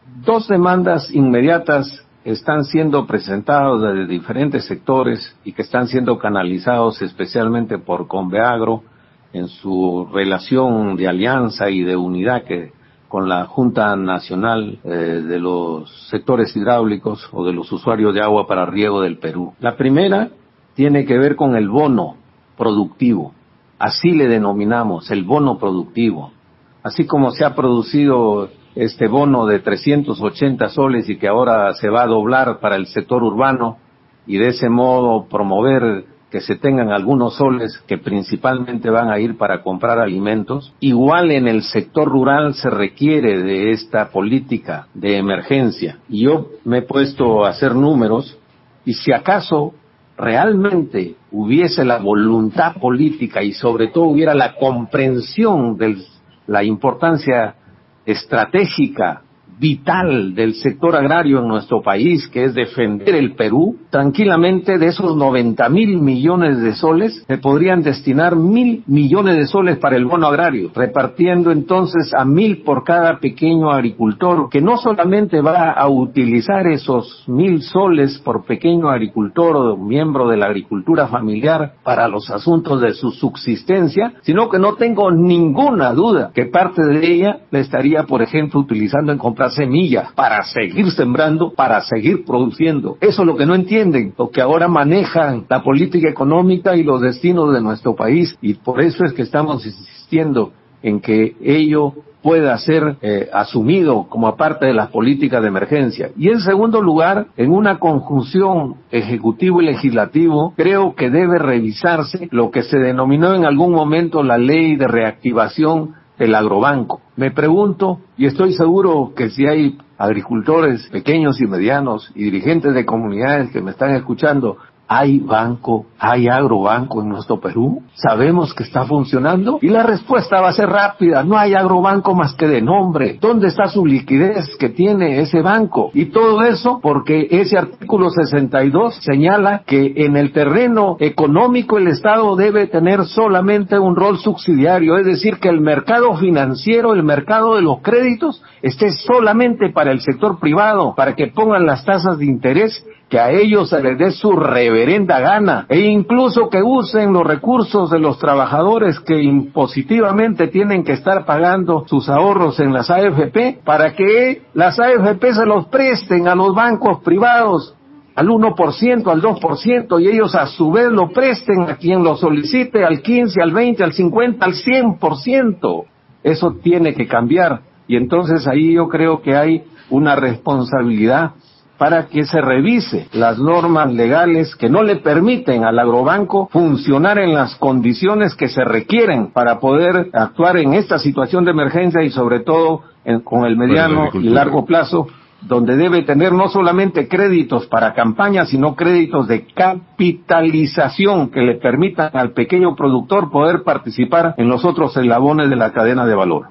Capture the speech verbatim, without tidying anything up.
Dos demandas inmediatas están siendo presentados desde diferentes sectores y que están siendo canalizados especialmente por Conveagro en su relación de alianza y de unidad que con la Junta Nacional eh, de los Sectores Hidráulicos o de los usuarios de agua para riego del Perú. La primera tiene que ver con el bono productivo, así le denominamos, el bono productivo. Así como se ha producido este bono de trescientos ochenta soles y que ahora se va a doblar para el sector urbano y de ese modo promover que se tengan algunos soles que principalmente van a ir para comprar alimentos, igual en el sector rural se requiere de esta política de emergencia. Y yo me he puesto a hacer números y si acaso realmente hubiese la voluntad política y sobre todo hubiera la comprensión de la importancia estratégica, vital del sector agrario en nuestro país, que es defender el Perú, tranquilamente de esos noventa mil millones de soles se podrían destinar mil millones de soles para el bono agrario, repartiendo entonces a mil por cada pequeño agricultor, que no solamente va a utilizar esos mil soles por pequeño agricultor o miembro de la agricultura familiar para los asuntos de su subsistencia, sino que no tengo ninguna duda que parte de ella la estaría, por ejemplo, utilizando en comprar semillas para seguir sembrando, para seguir produciendo. Eso es lo que no entienden, lo que ahora manejan la política económica y los destinos de nuestro país, y por eso es que estamos insistiendo en que ello pueda ser eh, asumido como parte de las políticas de emergencia. Y en segundo lugar, en una conjunción ejecutivo y legislativo, creo que debe revisarse lo que se denominó en algún momento la ley de reactivación del agrobanco. Me pregunto, y estoy seguro que si hay agricultores pequeños y medianos y dirigentes de comunidades que me están escuchando, ¿hay banco, hay agrobanco en nuestro Perú? ¿Sabemos que está funcionando? Y la respuesta va a ser rápida, no hay agrobanco más que de nombre. ¿Dónde está su liquidez que tiene ese banco? Y todo eso porque ese artículo sesenta y dos señala que en el terreno económico el Estado debe tener solamente un rol subsidiario, es decir, que el mercado financiero, el mercado de los créditos, esté solamente para el sector privado, para que pongan las tasas de interés que a ellos se les dé su reverenda gana, e incluso que usen los recursos de los trabajadores que impositivamente tienen que estar pagando sus ahorros en las A F P, para que las A F P se los presten a los bancos privados al uno por ciento, al dos por ciento, y ellos a su vez lo presten a quien lo solicite al quince, al veinte, al cincuenta, al cien por ciento. Eso tiene que cambiar, y entonces ahí yo creo que hay una responsabilidad para que se revise las normas legales que no le permiten al agrobanco funcionar en las condiciones que se requieren para poder actuar en esta situación de emergencia y sobre todo en, con el mediano y largo plazo, donde debe tener no solamente créditos para campañas, sino créditos de capitalización que le permitan al pequeño productor poder participar en los otros eslabones de la cadena de valor.